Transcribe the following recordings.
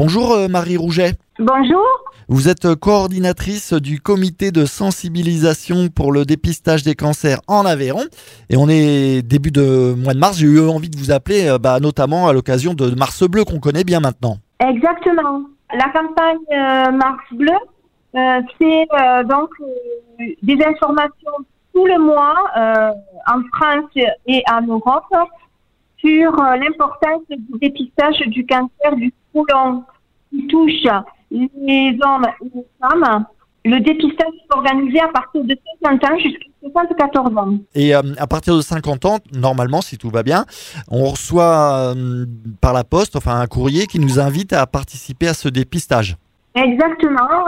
Bonjour Marie Rouget. Bonjour. Vous êtes coordinatrice du comité de sensibilisation pour le dépistage des cancers en Aveyron. Et on est début de mois de mars. J'ai eu envie de vous appeler notamment à l'occasion de Mars Bleu qu'on connaît bien maintenant. Exactement. La campagne Mars Bleu, c'est des informations tout le mois en France et en Europe sur l'importance du dépistage du cancer du côlon qui touche les hommes et les femmes. Le dépistage est organisé à partir de 50 ans jusqu'à 74 ans. Et à partir de 50 ans, normalement, si tout va bien, on reçoit par la poste un courrier qui nous invite à participer à ce dépistage. Exactement.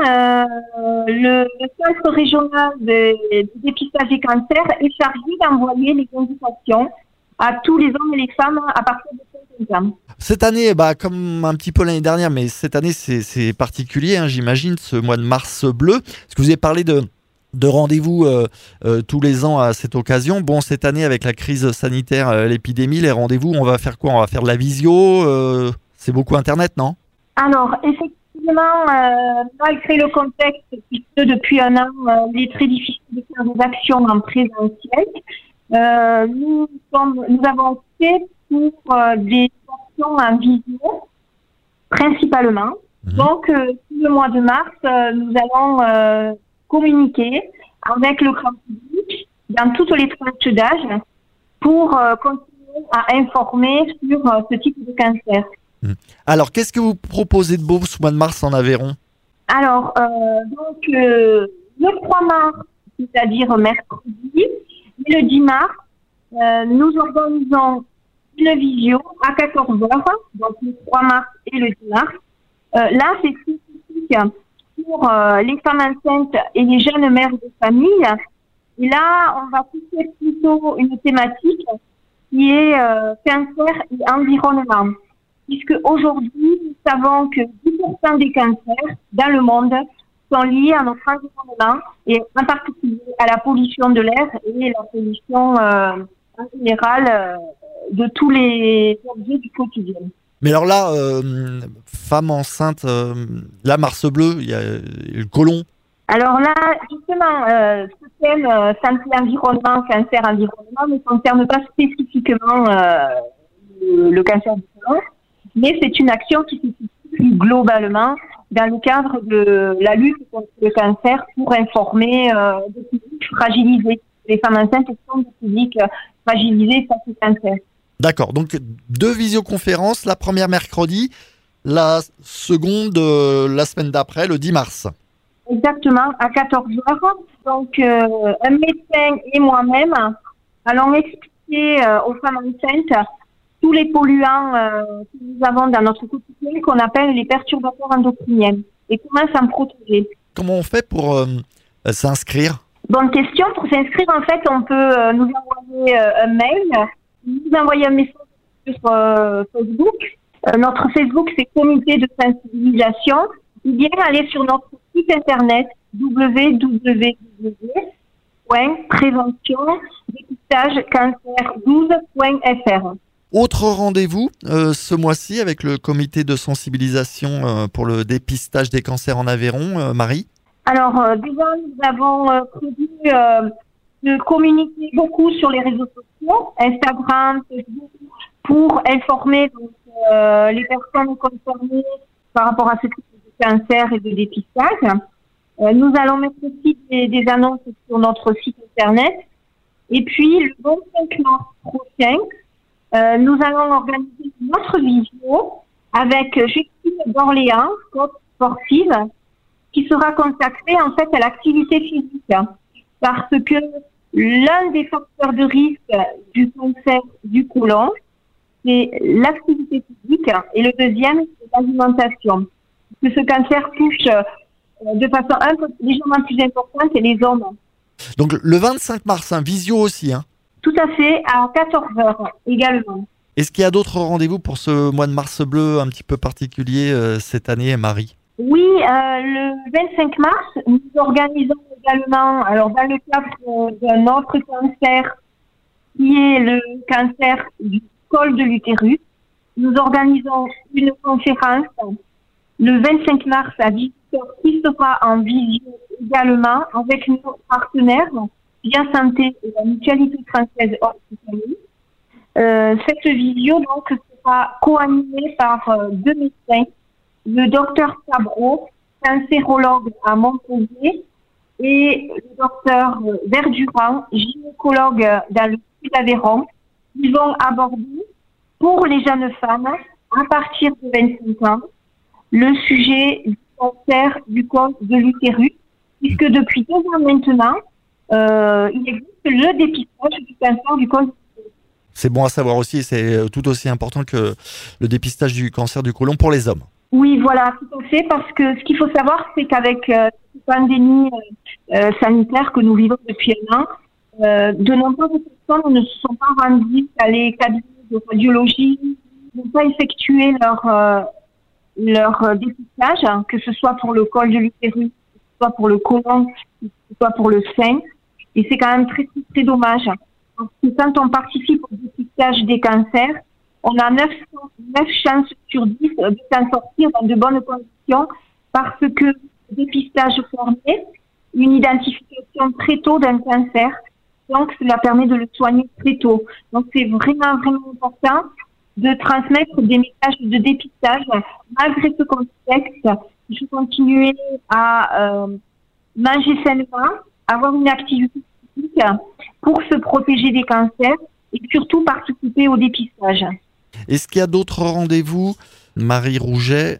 Le centre régional de dépistage des cancers est chargé d'envoyer les invitations à tous les hommes et les femmes à partir de 50 ans. Cette année, comme un petit peu l'année dernière, mais cette année c'est particulier, j'imagine, ce mois de mars bleu. Est-ce que vous avez parlé de rendez-vous tous les ans à cette occasion? Bon, cette année, avec la crise sanitaire, l'épidémie, les rendez-vous, on va faire quoi? On va faire de la visio, c'est beaucoup Internet, non? Alors, effectivement, malgré le contexte, puisque depuis un an, il est très difficile de faire des actions en présentiel, nous avons opté pour des actions en visio, principalement. Donc, tout le mois de mars, nous allons communiquer avec le grand public dans toutes les tranches d'âge pour continuer à informer sur ce type de cancer. Alors, qu'est-ce que vous proposez de beau ce mois de mars en Aveyron? Alors, le 3 mars, c'est-à-dire mercredi, et le 10 mars, nous organisons une visio à 14h, donc le 3 mars et le 10 mars. Là, c'est spécifique pour les femmes enceintes et les jeunes mères de famille. Et là, on va toucher plutôt une thématique qui est cancer et environnement. Puisque aujourd'hui, nous savons que 10% des cancers dans le monde sont liés à notre environnement et en particulier à la pollution de l'air et la pollution en général de tous les objets du quotidien. Mais alors là, femme enceinte, là, Mars Bleu, il y a le côlon. Alors là, justement, ce thème santé-environnement, cancer-environnement ne concerne pas spécifiquement le cancer du côlon, mais c'est une action qui se situe plus globalement dans le cadre de la lutte contre le cancer pour informer des publics fragilisés. Les femmes enceintes sont des publics fragilisés face au cancer. D'accord, donc 2 visioconférences, la première mercredi, la seconde la semaine d'après, le 10 mars. Exactement, à 14h. Donc un médecin et moi-même allons expliquer aux femmes enceintes tous les polluants que nous avons dans notre quotidien qu'on appelle les perturbateurs endocriniens et comment s'en protéger. Comment on fait pour s'inscrire? Bonne question. Pour s'inscrire, en fait, on peut nous envoyer un mail, nous envoyer un message sur Facebook. Notre Facebook, c'est Comité de sensibilisation. Ou bien aller sur notre site internet www.prévention-dépistage-cancer12.fr. Autre rendez-vous ce mois-ci avec le comité de sensibilisation pour le dépistage des cancers en Aveyron, Marie? Alors, déjà, nous avons prévu de communiquer beaucoup sur les réseaux sociaux, Instagram, Facebook, pour informer les personnes concernées par rapport à ce type de cancer et de dépistage. Nous allons mettre aussi des annonces sur notre site internet. Et puis, le 25 mars prochain, nous allons organiser une autre vidéo avec Justine d'Orléans, coach sportive, qui sera consacrée en fait à l'activité physique. Parce que l'un des facteurs de risque du cancer du côlon, c'est l'activité physique et le deuxième, c'est l'alimentation. Parce que ce cancer touche de façon un peu légèrement plus importante les hommes. Donc le 25 mars, visio aussi, Tout à fait, à 14h également. Est-ce qu'il y a d'autres rendez-vous pour ce mois de mars bleu un petit peu particulier cette année, Marie? Oui, le 25 mars, nous organisons également, alors dans le cadre d'un autre cancer qui est le cancer du col de l'utérus, nous organisons une conférence le 25 mars à 18h, qui sera en visio également avec nos partenaires, Bien Santé et la Mutualité française hospitalière. Cette visio donc sera co-animée par deux médecins, le docteur Sabreau, cancérologue à Montpellier, et le docteur Verdurand, gynécologue dans le sud d'Aveyron. Ils vont aborder pour les jeunes femmes à partir de 25 ans le sujet du cancer du col de l'utérus, puisque depuis 2 ans maintenant, il existe le dépistage du cancer du col de l'utérus. C'est bon à savoir aussi, c'est tout aussi important que le dépistage du cancer du côlon pour les hommes. Oui, voilà, tout à fait, parce que ce qu'il faut savoir, c'est qu'avec cette pandémie sanitaire que nous vivons depuis un an, de nombreuses personnes ne se sont pas rendues à les cabinets de radiologie, n'ont pas effectué leur dépistage, que ce soit pour le col de l'utérus, que ce soit pour le côlon, que ce soit pour le sein. Et c'est quand même très, très, très dommage. Parce que quand on participe au dépistage des cancers, on a 9 chances sur 10 de s'en sortir dans de bonnes conditions parce que le dépistage permet une identification très tôt d'un cancer. Donc, cela permet de le soigner très tôt. Donc, c'est vraiment, vraiment important de transmettre des messages de dépistage. Malgré ce contexte, il faut continuer à manger sainement, avoir une activité physique pour se protéger des cancers et surtout participer au dépistage. Est-ce qu'il y a d'autres rendez-vous, Marie Rouget,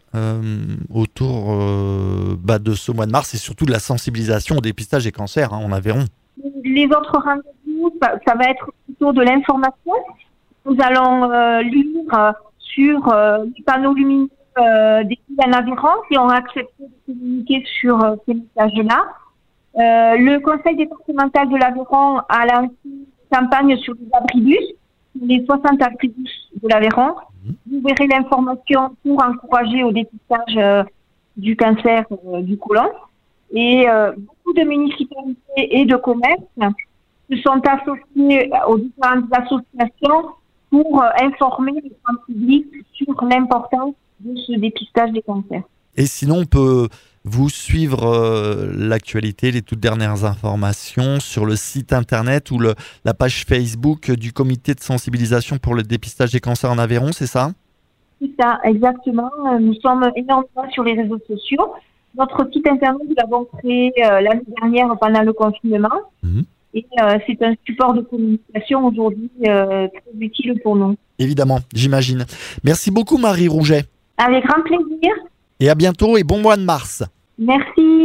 autour de ce mois de mars et surtout de la sensibilisation au dépistage des cancers en Aveyron? Les autres rendez-vous, ça va être plutôt de l'information. Nous allons lire sur les panneaux lumineux des villes en Aveyron qui ont accepté de communiquer sur ces messages-là. Le conseil départemental de l'Aveyron a lancé une campagne sur les abribus, les 60 abribus de l'Aveyron. Vous verrez l'information pour encourager au dépistage du cancer du côlon. Et beaucoup de municipalités et de commerces se sont associés aux différentes associations pour informer le grand public sur l'importance de ce dépistage des cancers. Et sinon, on peut vous suivre l'actualité, les toutes dernières informations sur le site internet ou la page Facebook du comité de sensibilisation pour le dépistage des cancers en Aveyron, c'est ça? C'est ça, exactement. Nous sommes énormément sur les réseaux sociaux. Notre site internet, nous l'avons créé l'année dernière pendant le confinement. Et c'est un support de communication aujourd'hui très utile pour nous. Évidemment, j'imagine. Merci beaucoup Marie Rouget. Avec grand plaisir. Et à bientôt et bon mois de mars. Merci.